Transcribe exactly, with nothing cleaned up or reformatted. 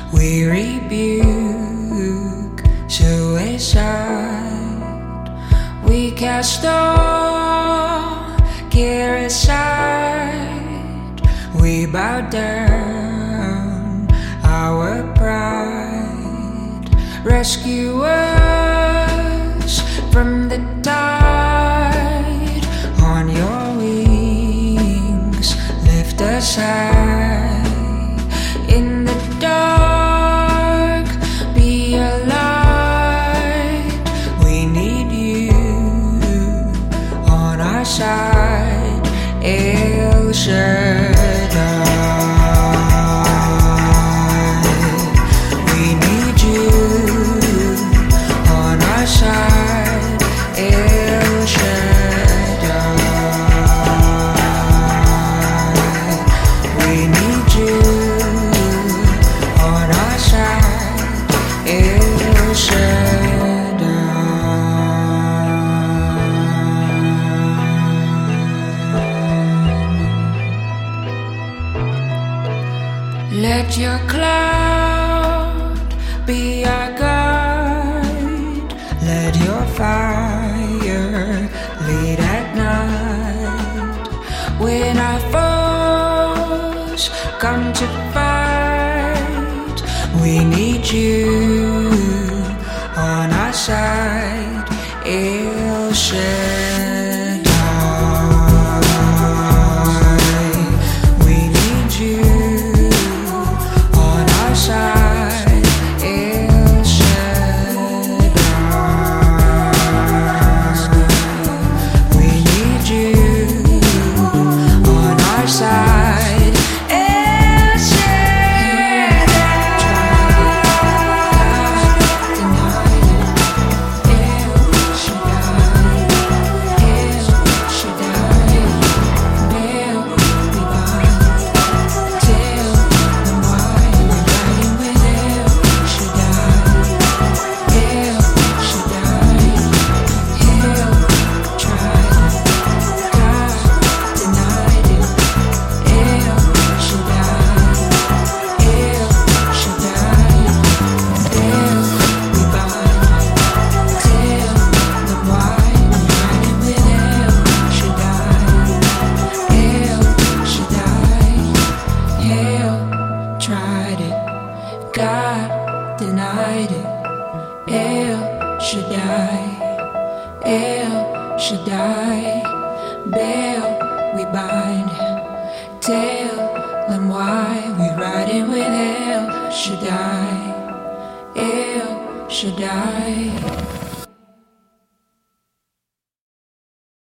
We rebuke suicide. We cast all care aside. We bow down our pride. Rescue us from the tide. On your wings, lift us high. In the dark, be a light. We need you on our side. El Shaddai. We need you on our side. El Shaddai. We need you on our side. El Shaddai. Let your cloud be our guide. Let your fire lead at night. When our foes come to fight, we need you on our side. El Shaddai. We need you on our side. El Shaddai. We need you on our side. El Shaddai. God denied it. El Shaddai, El Shaddai. Baal, we bind. Tell them why we riding with El Shaddai, El Shaddai.